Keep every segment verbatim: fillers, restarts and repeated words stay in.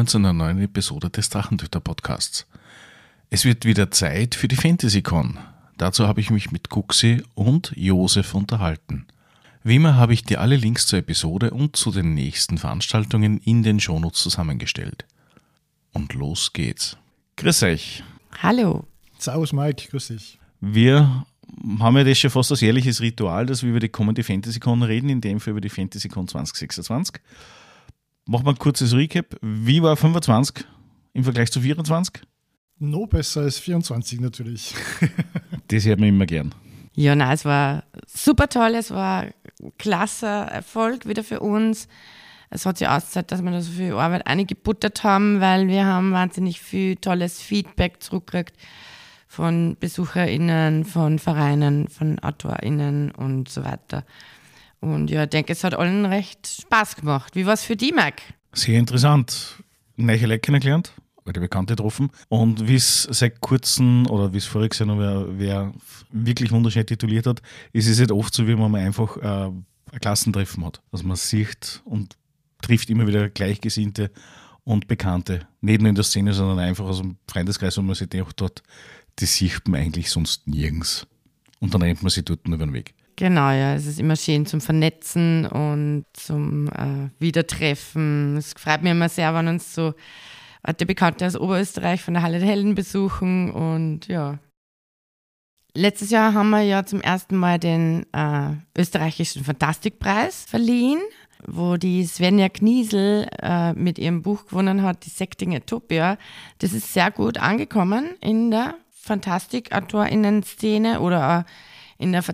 willkommen zu einer neuen Episode des Drachentöter Podcasts. Es wird wieder Zeit für die FantasyCon. Dazu habe ich mich mit Guxi und Josef unterhalten. Wie immer habe ich dir alle Links zur Episode und zu den nächsten Veranstaltungen in den Shownotes zusammengestellt. Und los geht's. Grüß euch. Hallo. Servus Mike, grüß dich. Wir haben ja das schon fast als jährliches Ritual, dass wir über die kommende FantasyCon reden, in dem Fall über die FantasyCon zwanzig sechsundzwanzig. Machen wir ein kurzes Recap. Wie war fünfundzwanzig im Vergleich zu vierundzwanzig? No besser als vierundzwanzig natürlich. Das hört man immer gern. Ja, nein, es war super toll, es war ein klasse Erfolg wieder für uns. Es hat sich ausgezahlt, dass wir da so viel Arbeit eingebuttert haben, weil wir haben wahnsinnig viel tolles Feedback zurückgekriegt von BesucherInnen, von Vereinen, von AutorInnen und so weiter. Und ja, ich denke, es hat allen recht Spaß gemacht. Wie war es für dich, Mike? Sehr interessant. Neue Leute kennengelernt, alte Bekannte getroffen. Und wie es seit kurzem, oder wie es voriges Jahr noch wer, wer wirklich wunderschön tituliert hat, ist es nicht oft so, wie man mal einfach äh, ein Klassentreffen hat. Dass man sieht und trifft immer wieder Gleichgesinnte und Bekannte. Nicht nur in der Szene, sondern einfach aus dem Freundeskreis, wo man sich denkt, dort, die sieht man eigentlich sonst nirgends. Und dann rennt man sich dort über den Weg. Genau, ja, es ist immer schön zum Vernetzen und zum äh, Wiedertreffen. Es freut mich immer sehr, wenn uns so alte Bekannte aus Oberösterreich von der Halle der Helden besuchen und ja. Letztes Jahr haben wir ja zum ersten Mal den äh, österreichischen Fantastikpreis verliehen, wo die Svenja Kniesel äh, mit ihrem Buch gewonnen hat, die Secting Utopia. Das ist sehr gut angekommen in der Fantastik-AutorInnen-Szene oder auch in der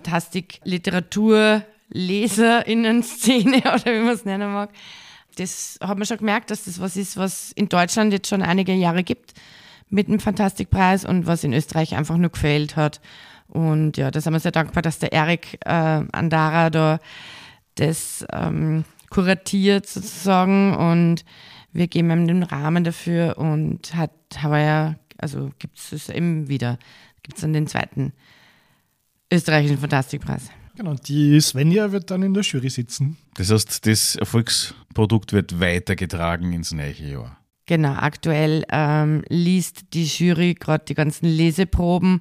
Fantastik-Literatur-LeserInnen-Szene oder wie man es nennen mag. Das hat man schon gemerkt, dass das was ist, was in Deutschland jetzt schon einige Jahre gibt mit dem Fantastikpreis und was in Österreich einfach nur gefehlt hat. Und ja, da sind wir sehr dankbar, dass der Erik äh, Andara da das ähm, kuratiert sozusagen und wir geben ihm den Rahmen dafür und hat heuer, also gibt es eben wieder, gibt es dann den zweiten österreichischen Fantastikpreis. Genau, die Svenja wird dann in der Jury sitzen. Das heißt, das Erfolgsprodukt wird weitergetragen ins neue Jahr. Genau, aktuell ähm, liest die Jury gerade die ganzen Leseproben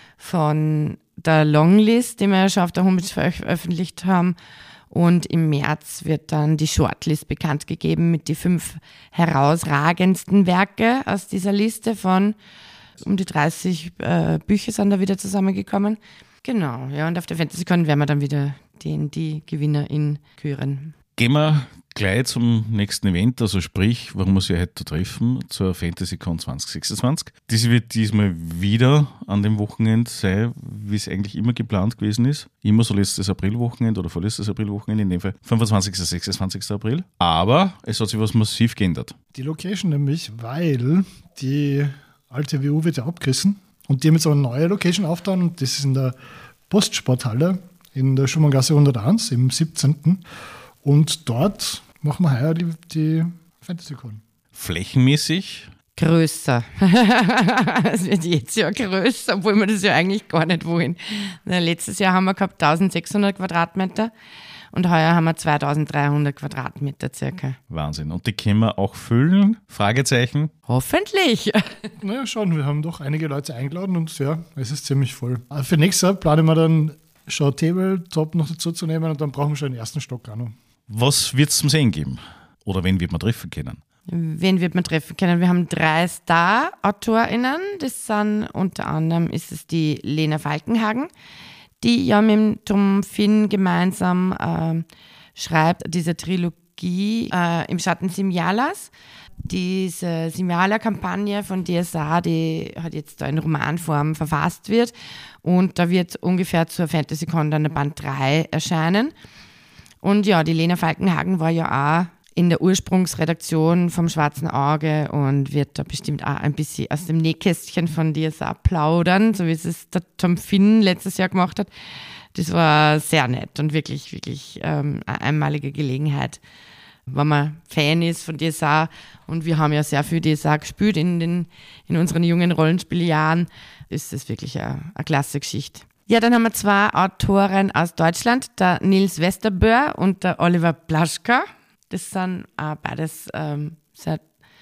von der Longlist, die wir ja schon auf der Homepage veröffentlicht haben. Und im März wird dann die Shortlist bekannt gegeben mit die fünf herausragendsten Werke aus dieser Liste von um die dreißig äh, Bücher sind da wieder zusammengekommen. Genau, ja, und auf der FantasyCon werden wir dann wieder den, die GewinnerIn küren. Gehen wir gleich zum nächsten Event, also sprich, warum wir sie heute treffen, zur FantasyCon zwanzig sechsundzwanzig. Das wird diesmal wieder an dem Wochenende sein, wie es eigentlich immer geplant gewesen ist. Immer so letztes Aprilwochenende oder vorletztes Aprilwochenende, in dem Fall fünfundzwanzigsten bis sechsundzwanzigsten April. Aber es hat sich was massiv geändert. Die Location nämlich, weil die alte W U wird ja abgerissen. Und die haben jetzt eine neue Location aufgetan und das ist in der Postsporthalle in der Schumanngasse hunderteins im siebzehnten Und dort machen wir heuer die, die FantasyCon. Flächenmäßig? Größer. Es wird jetzt ja größer, obwohl wir das ja eigentlich gar nicht wollen. Letztes Jahr haben wir gehabt eintausendsechshundert Quadratmeter und heuer haben wir zweitausenddreihundert Quadratmeter circa. Wahnsinn. Und die können wir auch füllen? Fragezeichen. Hoffentlich. Naja, schon, wir haben doch einige Leute eingeladen und ja, es ist ziemlich voll. Aber für nächstes Jahr planen wir dann schon Tabletop noch dazu zu nehmen und dann brauchen wir schon den ersten Stock auch noch. Was wird es zum Sehen geben? Oder wen wird man treffen können? Wen wird man treffen können? Wir haben drei Star-AutorInnen. Das sind unter anderem ist es die Lena Falkenhagen, die ja mit dem Tom Finn gemeinsam äh, schreibt, diese Trilogie äh, im Schatten Simjalas. Diese Simjala-Kampagne von D S A, die hat jetzt da in Romanform verfasst wird und da wird ungefähr zur FantasyCon dann der Band drei erscheinen. Und ja, die Lena Falkenhagen war ja auch in der Ursprungsredaktion vom Schwarzen Auge und wird da bestimmt auch ein bisschen aus dem Nähkästchen von D S A plaudern, so wie es der Tom Finn letztes Jahr gemacht hat. Das war sehr nett und wirklich, wirklich ähm, eine einmalige Gelegenheit, wenn man Fan ist von D S A und wir haben ja sehr viel D S A gespielt in, den, in unseren jungen Rollenspieljahren, ist das wirklich eine, eine klasse Geschichte. Ja, dann haben wir zwei Autoren aus Deutschland, der Nils Westerböhr und der Oliver Plaschka. Das sind auch beides ähm, sehr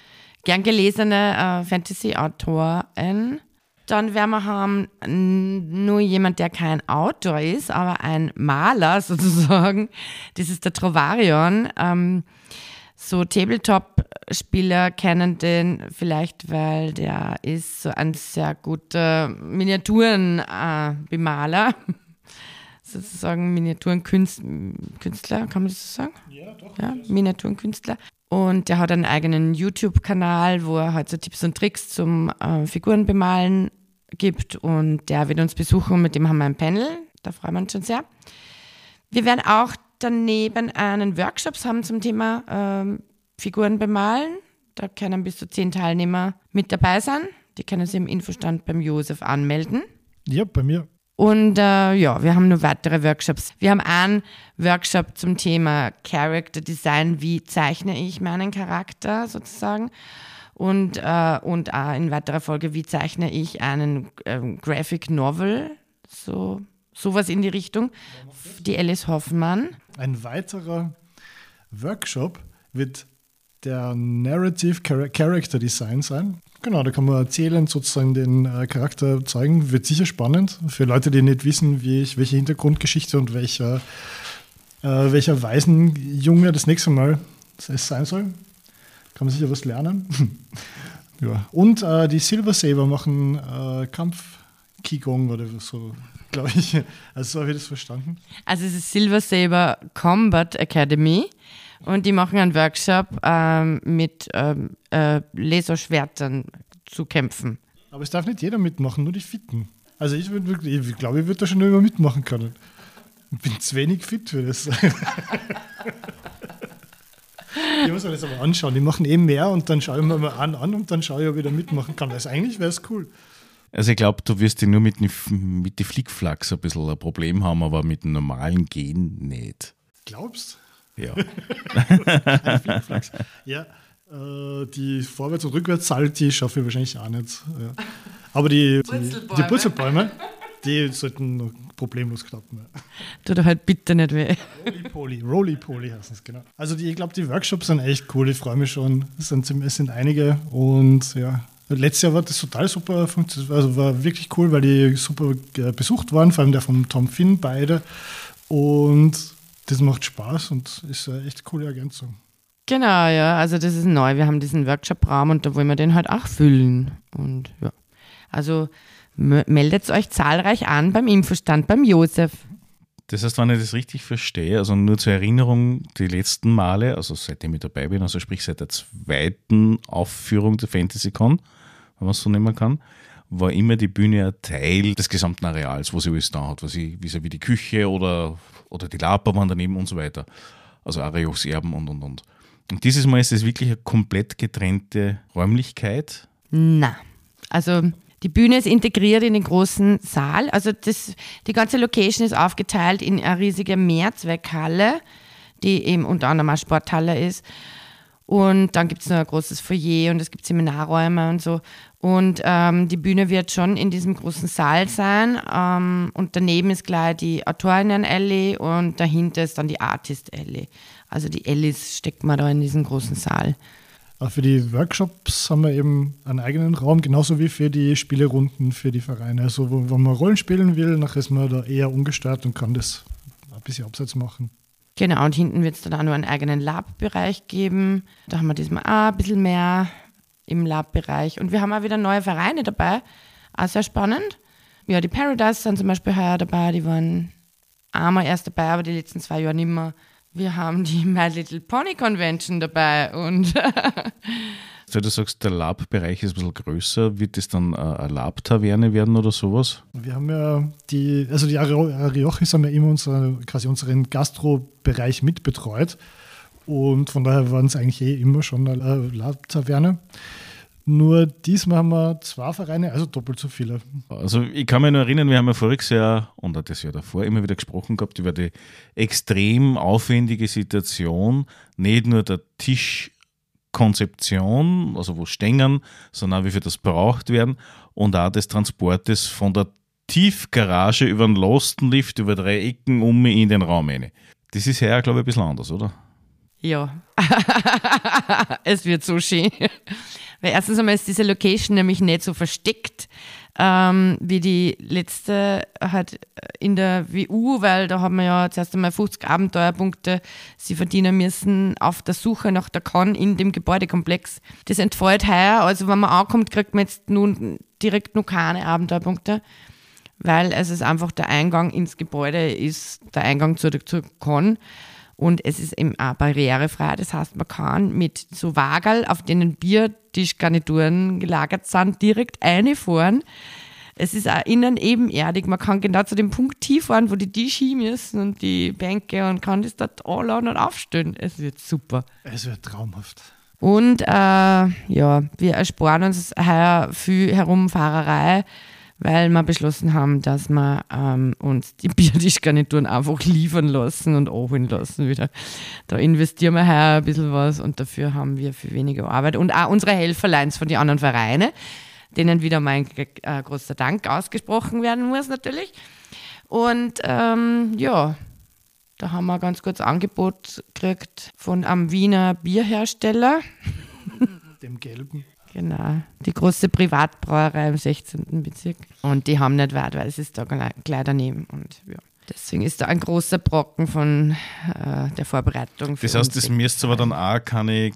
gern gelesene äh, Fantasy-Autoren. Dann werden wir haben n- nur jemand, der kein Autor ist, aber ein Maler sozusagen. Das ist der Trovarion. Ähm, so Tabletop-Spieler kennen den vielleicht, weil der ist so ein sehr guter Miniaturen-Bemaler. Äh, sozusagen Miniaturenkünstler, kann man das so sagen? Ja, doch. Ja, Miniaturenkünstler. Und der hat einen eigenen YouTube-Kanal, wo er halt so Tipps und Tricks zum äh, Figurenbemalen gibt. Und der wird uns besuchen und mit dem haben wir ein Panel. Da freuen wir uns schon sehr. Wir werden auch daneben einen Workshop haben zum Thema ähm, Figuren bemalen. Da können bis zu zehn Teilnehmer mit dabei sein. Die können sich im Infostand beim Josef anmelden. Ja, bei mir. Und äh, ja, wir haben noch weitere Workshops. Wir haben einen Workshop zum Thema Character Design, wie zeichne ich meinen Charakter sozusagen. Und, äh, und auch in weiterer Folge, wie zeichne ich einen ähm, Graphic Novel, so sowas in die Richtung. Die Alice Hoffmann. Ein weiterer Workshop wird der Narrative Char- Character Design sein. Genau, da kann man erzählend sozusagen den äh, Charakter zeigen. Wird sicher spannend für Leute, die nicht wissen, wie ich, welche Hintergrundgeschichte und welcher, äh, welcher Waisenjunge das nächste Mal es sein soll. Kann man sicher was lernen. Ja. Und äh, die Silver Saber machen äh, Kampf-Qigong oder so, glaube ich. Also so habe ich das verstanden. Also es ist Silver Saber Combat Academy. Und die machen einen Workshop ähm, mit ähm, äh, Laserschwertern zu kämpfen. Aber es darf nicht jeder mitmachen, nur die Fitten. Also ich, würd wirklich, ich glaube, ich würde da schon immer mitmachen können. Ich bin zu wenig fit für das. Ich muss mir das aber anschauen. Die machen eh mehr und dann schaue ich mir mal an, an und dann schaue ich, ob ich da mitmachen kann. Also eigentlich wäre es cool. Also ich glaube, du wirst nur mit den mit die Flickflacks ein bisschen ein Problem haben, aber mit dem normalen Gehen nicht. Glaubst Ja. Ein Flickflacks. Ja, äh, die Vorwärts- und Rückwärts-Salti schaffe ich wahrscheinlich auch nicht. Ja. Aber die, die, die Purzelbäume, die sollten noch problemlos klappen. Ja. Tut doch halt bitte nicht weh. Roly-Poly, Roly-Poly heißen es, genau. Also die, ich glaube, die Workshops sind echt cool, ich freue mich schon. Es sind, es sind einige und ja, letztes Jahr war das total super, also war wirklich cool, weil die super besucht waren, vor allem der von Tom Finn, beide. Und das macht Spaß und ist eine echt coole Ergänzung. Genau, ja, also das ist neu. Wir haben diesen Workshop-Raum und da wollen wir den halt auch füllen. Und ja, also m- meldet euch zahlreich an beim Infostand, beim Josef. Das heißt, wenn ich das richtig verstehe, also nur zur Erinnerung, die letzten Male, also seitdem ich dabei bin, also sprich seit der zweiten Aufführung der FantasyCon, wenn man es so nennen kann, war immer die Bühne ein Teil des gesamten Areals, wo sie alles da hat, was ich, wie die Küche oder, oder die Laperbahn daneben und so weiter. Also Arios Erben und und und. Und dieses Mal ist es wirklich eine komplett getrennte Räumlichkeit. Na, also die Bühne ist integriert in den großen Saal. Also das, die ganze Location ist aufgeteilt in eine riesige Mehrzweckhalle, die eben unter anderem eine Sporthalle ist. Und dann gibt es noch ein großes Foyer und es gibt Seminarräume und so. Und ähm, die Bühne wird schon in diesem großen Saal sein. Ähm, und daneben ist gleich die Autorinnen-Alley und dahinter ist dann die Artist-Alley. Also die Allies steckt man da in diesem großen Saal. Auch für die Workshops haben wir eben einen eigenen Raum, genauso wie für die Spielerunden für die Vereine. Also wo, wenn man Rollen spielen will, nachher ist man da eher ungestört und kann das ein bisschen abseits machen. Genau, und hinten wird es dann auch noch einen eigenen Lab-Bereich geben. Da haben wir diesmal auch ein bisschen mehr im Lab-Bereich. Und wir haben auch wieder neue Vereine dabei. Auch sehr spannend. Ja, die Paradise sind zum Beispiel heuer dabei. Die waren einmal erst dabei, aber die letzten zwei Jahre nicht mehr. Wir haben die My Little Pony Convention dabei. Und Also du sagst, der Lab-Bereich ist ein bisschen größer. Wird das dann eine Lab-Taverne werden oder sowas? Wir haben ja die, also die Ariochis haben ja immer unsere, quasi unseren Gastro-Bereich mitbetreut. Und von daher waren es eigentlich eh immer schon eine Lab-Taverne. Nur diesmal haben wir zwei Vereine, also doppelt so viele. Also ich kann mich nur erinnern, wir haben ja voriges Jahr und auch das Jahr davor immer wieder gesprochen gehabt über die extrem aufwendige Situation, nicht nur der Tischkonzeption, also wo Stängern, sondern auch wie viel das braucht werden und auch des Transportes von der Tiefgarage über den Lastenlift, über drei Ecken um in den Raum rein. Das ist ja, glaube ich, ein bisschen anders, oder? ja, es wird so schön. Weil erstens einmal ist diese Location nämlich nicht so versteckt, ähm, wie die letzte halt in der W U, weil da haben wir ja zuerst einmal fünfzig Abenteuerpunkte sie verdienen müssen auf der Suche nach der Con in dem Gebäudekomplex. Das entfällt heuer, also wenn man ankommt, kriegt man jetzt nun direkt noch keine Abenteuerpunkte, weil es ist einfach der Eingang ins Gebäude ist, der Eingang zur, zur Con. Und es ist eben auch barrierefrei, das heißt, man kann mit so Wagerl, auf denen Biertischgarnituren gelagert sind, direkt reinfahren. Es ist auch innen ebenerdig, man kann genau zu dem Punkt hinfahren, wo die Tische hin müssen und die Bänke und kann das dort anladen und aufstellen. Es wird super. Es wird traumhaft. Und äh, ja, wir ersparen uns heuer viel Herumfahrerei, weil wir beschlossen haben, dass wir ähm, uns die Biertischgarnituren einfach liefern lassen und abholen lassen wieder. Da investieren wir heuer ein bisschen was und dafür haben wir viel weniger Arbeit. Und auch unsere Helferleins von den anderen Vereinen, denen wieder mein äh, großer Dank ausgesprochen werden muss natürlich. Und ähm, ja, da haben wir ein ganz gutes Angebot gekriegt von einem Wiener Bierhersteller. Dem Gelben. Genau, die große Privatbrauerei im sechzehnten Bezirk. Und die haben nicht weit, weil es ist da gleich daneben. Und ja, deswegen ist da ein großer Brocken von äh, der Vorbereitung. Das heißt, das müsst aber dann auch keine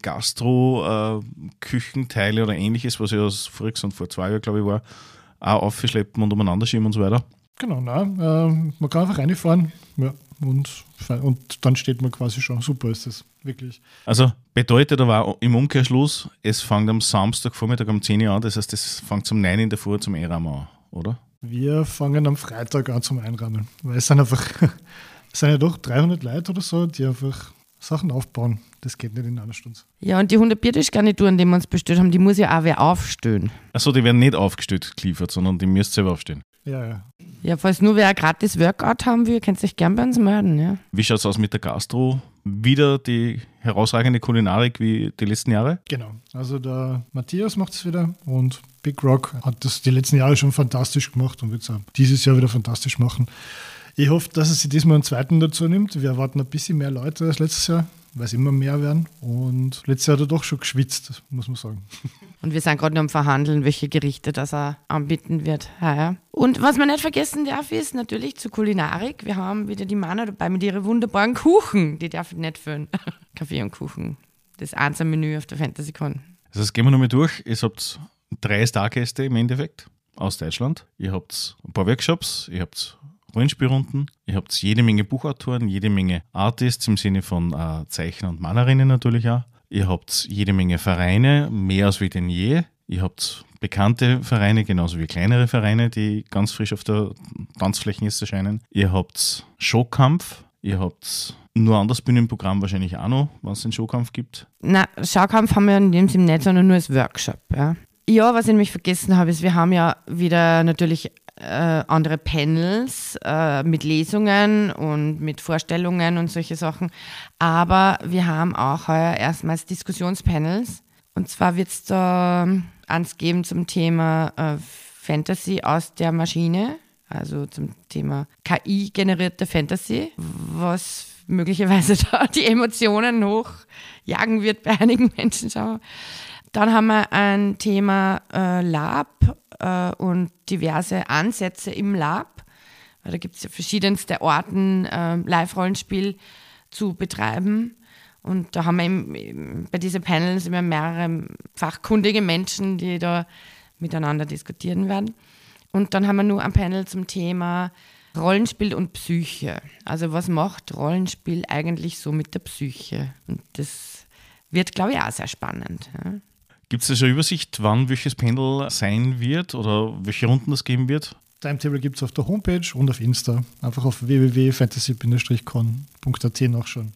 Gastro-Küchenteile äh, oder ähnliches, was ja aus voriges und vor zwei Jahren, glaube ich, war, auch aufschleppen und umeinander schieben und so weiter. Genau, nein, äh, man kann einfach reinfahren, ja, und, und dann steht man quasi schon. Super ist das, wirklich. Also bedeutet aber im Umkehrschluss, es fängt am Samstagvormittag um zehn Uhr an, das heißt, es fängt um neun in der Früh zum Einrahmen an, oder? Wir fangen am Freitag an zum Einrahmen, weil es sind einfach, es sind ja doch dreihundert Leute oder so, die einfach Sachen aufbauen. Das geht nicht in einer Stunde. Ja, und die hundert Biertischgarnituren, die wir uns bestellt haben, die muss ja auch wer aufstellen. Achso, die werden nicht aufgestellt geliefert, sondern die müsst selber aufstellen. Ja, ja. Ja, falls nur wer ein gratis Workout haben will, könnt ihr euch gern bei uns melden. Ja. Wie schaut es aus mit der Gastro? Wieder die herausragende Kulinarik wie die letzten Jahre? Genau. Also der Matthias macht es wieder und Big Rock hat das die letzten Jahre schon fantastisch gemacht und wird es auch dieses Jahr wieder fantastisch machen. Ich hoffe, dass er sich diesmal einen zweiten dazu nimmt. Wir erwarten ein bisschen mehr Leute als letztes Jahr, weil es immer mehr werden. Und letztes Jahr hat er doch schon geschwitzt, muss man sagen. Und wir sind gerade noch am Verhandeln, welche Gerichte das er anbieten wird. Ja, ja. Und was man nicht vergessen darf, ist natürlich zur Kulinarik. Wir haben wieder die Mana dabei mit ihren wunderbaren Kuchen. Die darf ich nicht füllen. Kaffee und Kuchen. Das einzelne Menü auf der FantasyCon. Das heißt, gehen wir nochmal durch. Ihr habt drei Stargäste im Endeffekt aus Deutschland. Ihr habt ein paar Workshops, ihr habt Rollenspielrunden, ihr habt jede Menge Buchautoren, jede Menge Artists im Sinne von äh, Zeichner und Malerinnen natürlich auch. Ihr habt jede Menge Vereine, mehr als wie denn je. Ihr habt bekannte Vereine, genauso wie kleinere Vereine, die ganz frisch auf der Tanzfläche jetzt erscheinen. Ihr habt Showkampf, ihr habt nur anderes Bühnenprogramm wahrscheinlich auch noch, wenn es den Showkampf gibt. Nein, Showkampf haben wir in dem Sinne nicht, sondern nur als Workshop. Ja, ja, was ich nämlich vergessen habe, ist, wir haben ja wieder natürlich Äh, andere Panels äh, mit Lesungen und mit Vorstellungen und solche Sachen. Aber wir haben auch heuer erstmals Diskussionspanels. Und zwar wird es da eins geben zum Thema äh, Fantasy aus der Maschine, also zum Thema K I-generierte Fantasy, was möglicherweise da die Emotionen hochjagen wird bei einigen Menschen. Schauen wir. Dann haben wir ein Thema äh, Lab äh, und diverse Ansätze im Lab. Weil da gibt es ja verschiedenste Orten, äh, Live-Rollenspiel zu betreiben. Und da haben wir eben, bei diesen Panels immer mehrere fachkundige Menschen, die da miteinander diskutieren werden. Und dann haben wir nur ein Panel zum Thema Rollenspiel und Psyche. Also was macht Rollenspiel eigentlich so mit der Psyche? Und das wird, glaube ich, auch sehr spannend. Ja. Gibt es da schon eine Übersicht, wann welches Panel sein wird oder welche Runden es geben wird? Timetable gibt es auf der Homepage und auf Insta. Einfach auf w w w punkt fantasy con punkt a t nachschauen.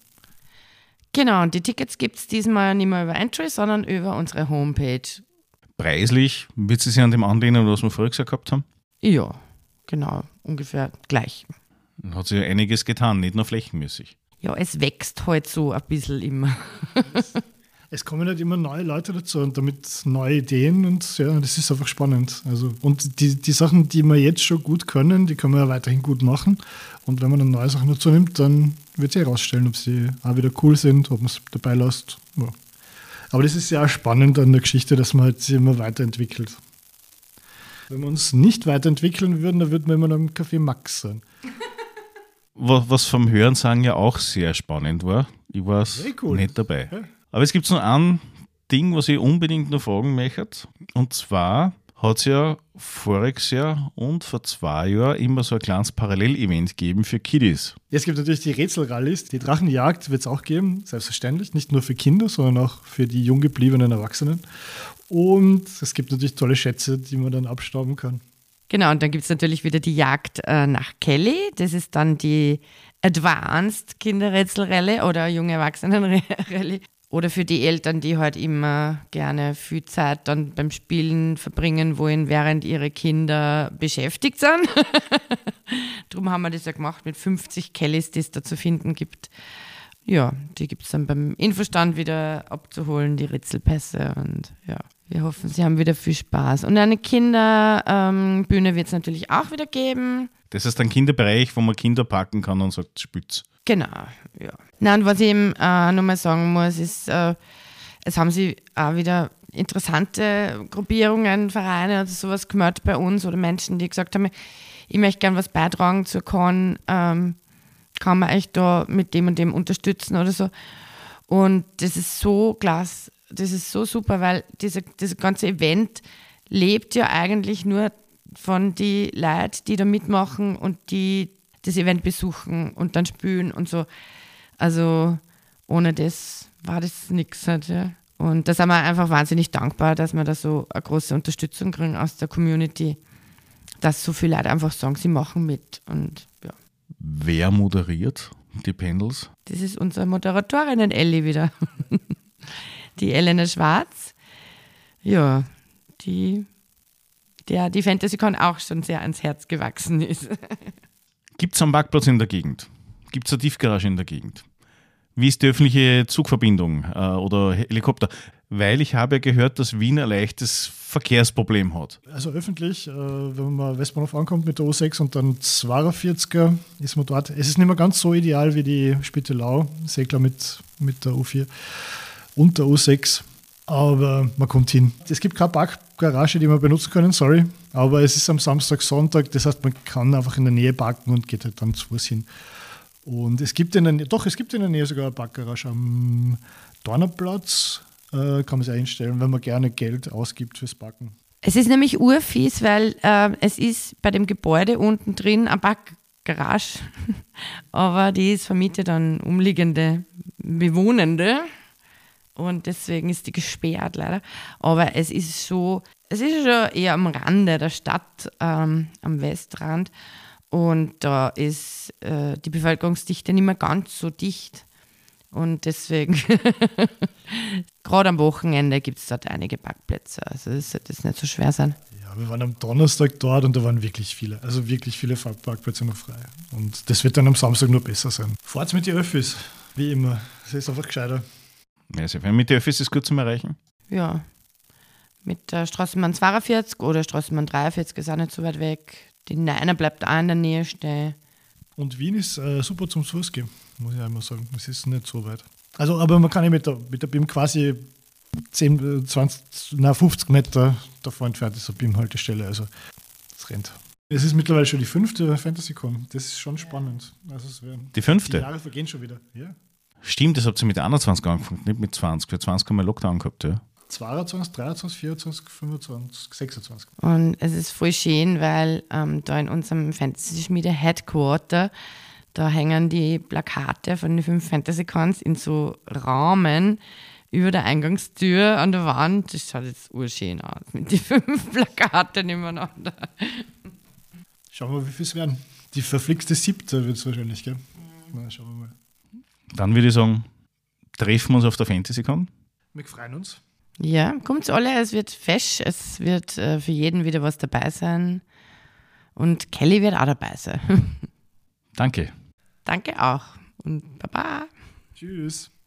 Genau, und die Tickets gibt es diesmal nicht mehr über Entry, sondern über unsere Homepage. Preislich wird sie sich an dem anlehnen, was wir vorher gesagt gehabt haben? Ja, genau, ungefähr gleich. Dann hat sich ja einiges getan, nicht nur flächenmäßig. Ja, es wächst halt so ein bisschen immer. Es kommen halt immer neue Leute dazu und damit neue Ideen und ja, das ist einfach spannend. Also, und die, die Sachen, die wir jetzt schon gut können, die können wir ja weiterhin gut machen. Und wenn man dann neue Sachen dazu nimmt, dann wird sich herausstellen, ob sie auch wieder cool sind, ob man es dabei lässt. Ja. Aber das ist ja spannend an der Geschichte, dass man halt sich immer weiterentwickelt. Wenn wir uns nicht weiterentwickeln würden, dann würden wir immer noch im Café Max sein. Was vom Hörensagen ja auch sehr spannend war. Ich war cool. nicht dabei. Ja. Aber es gibt noch ein Ding, was ich unbedingt noch fragen möchte. Und zwar hat es ja voriges Jahr und vor zwei Jahren immer so ein kleines Parallelevent gegeben für Kiddies. Es gibt natürlich die Rätselrallies. Die Drachenjagd wird es auch geben, selbstverständlich. Nicht nur für Kinder, sondern auch für die jung gebliebenen Erwachsenen. Und es gibt natürlich tolle Schätze, die man dann abstauben kann. Genau, und dann gibt es natürlich wieder die Jagd äh, nach Kelly. Das ist dann die Advanced Kinderrätselrallye oder junge Erwachsenenrallye. Oder für die Eltern, die halt immer gerne viel Zeit dann beim Spielen verbringen wollen, während ihre Kinder beschäftigt sind. Darum haben wir das ja gemacht mit fünfzig Kellys, die es da zu finden gibt. Ja, die gibt es dann beim Infostand wieder abzuholen, die Rätselpässe. Und ja, wir hoffen, sie haben wieder viel Spaß. Und eine Kinderbühne ähm, wird es natürlich auch wieder geben. Das ist ein Kinderbereich, wo man Kinder packen kann und sagt, spitz. Genau, ja. Na, und was ich eben äh, nochmal sagen muss, ist, äh, es haben sich auch wieder interessante Gruppierungen, Vereine oder sowas gemeldet bei uns oder Menschen, die gesagt haben, ich möchte gerne was beitragen zur Con, ähm, kann man euch da mit dem und dem unterstützen oder so. Und das ist so klasse, das ist so super, weil diese, dieses ganze Event lebt ja eigentlich nur von den Leuten, die da mitmachen und die das Event besuchen und dann spielen und so. Also ohne das war das nichts. Halt, ja. Und da sind wir einfach wahnsinnig dankbar, dass wir da so eine große Unterstützung kriegen aus der Community, dass so viele Leute einfach sagen, sie machen mit. Und ja. Wer moderiert die Panels? Das ist unsere Moderatorin Elli wieder. Die Elena Schwarz. Ja, die, der die FantasyCon auch schon sehr ans Herz gewachsen ist. Gibt es einen Parkplatz in der Gegend? Gibt es eine Tiefgarage in der Gegend? Wie ist die öffentliche Zugverbindung äh, oder Helikopter? Weil ich habe gehört, dass Wien ein leichtes Verkehrsproblem hat. Also öffentlich, äh, wenn man Westbahnhof ankommt mit der U sechs und dann zweiundvierziger, ist man dort. Es ist nicht mehr ganz so ideal wie die Spittelau, Segler mit, mit der U vier und der U sechs. Aber man kommt hin. Es gibt keine Parkgarage, die wir benutzen können, sorry. Aber es ist am Samstag, Sonntag, das heißt, man kann einfach in der Nähe parken und geht halt dann zu Fuß hin. Und es gibt in der Nähe, doch, es gibt in der Nähe sogar eine Parkgarage am Dornerplatz. Äh, kann man sich einstellen, wenn man gerne Geld ausgibt fürs Parken. Es ist nämlich urfies, weil äh, es ist bei dem Gebäude unten drin eine Parkgarage. Aber die ist vermietet an umliegende Bewohnende. Und deswegen ist die gesperrt leider. Aber es ist so, es ist schon eher am Rande der Stadt, ähm, am Westrand. Und da ist äh, die Bevölkerungsdichte nicht mehr ganz so dicht. Und deswegen, gerade am Wochenende gibt es dort einige Parkplätze. Also es sollte das nicht so schwer sein. Ja, wir waren am Donnerstag dort und da waren wirklich viele. Also wirklich viele Parkplätze noch frei. Und das wird dann am Samstag nur besser sein. Fahrt's mit den Öffis, wie immer. Das ist einfach gescheiter. Ja, sehr fein. Mit den Öffis ist es gut zum Erreichen? Ja, mit der Straßenbahn zweiundvierzig oder Straßenbahn dreiundvierzig ist auch nicht so weit weg. Die Neiner bleibt auch in der Nähe stehen. Und Wien ist äh, super zum Fußgehen, muss ich einmal sagen. Es ist nicht so weit. Also, aber man kann ja mit der, mit der B I M quasi zehn, zwanzig, na fünfzig Meter davor entfernt ist eine B I M-Haltestelle. Also, es rennt. Es ist mittlerweile schon die fünfte FantasyCon. Das ist schon spannend. Also, es werden, die fünfte? Die Jahre vergehen schon wieder. Ja. Stimmt, das habt ihr mit einundzwanzig angefangen, nicht mit zwanzig. Für zwanzig haben wir Lockdown gehabt, ja. zweiundzwanzig, dreiundzwanzig, vierundzwanzig, fünfundzwanzig, sechsundzwanzig. Und es ist voll schön, weil ähm, da in unserem Fantasy-Schmiede-Headquarter, da hängen die Plakate von den fünf FantasyCons in so Rahmen über der Eingangstür an der Wand. Das schaut jetzt urschön aus mit den fünf Plakaten nebeneinander. Schauen wir mal, wie viel es werden. Die verflixte siebte wird es wahrscheinlich, gell? Mhm. Na, schauen wir mal. Dann würde ich sagen, treffen wir uns auf der FantasyCon. Wir freuen uns. Ja, kommt alle, es wird fesch, es wird äh, für jeden wieder was dabei sein. Und Kelly wird auch dabei sein. Danke. Danke auch. Und Baba. Tschüss.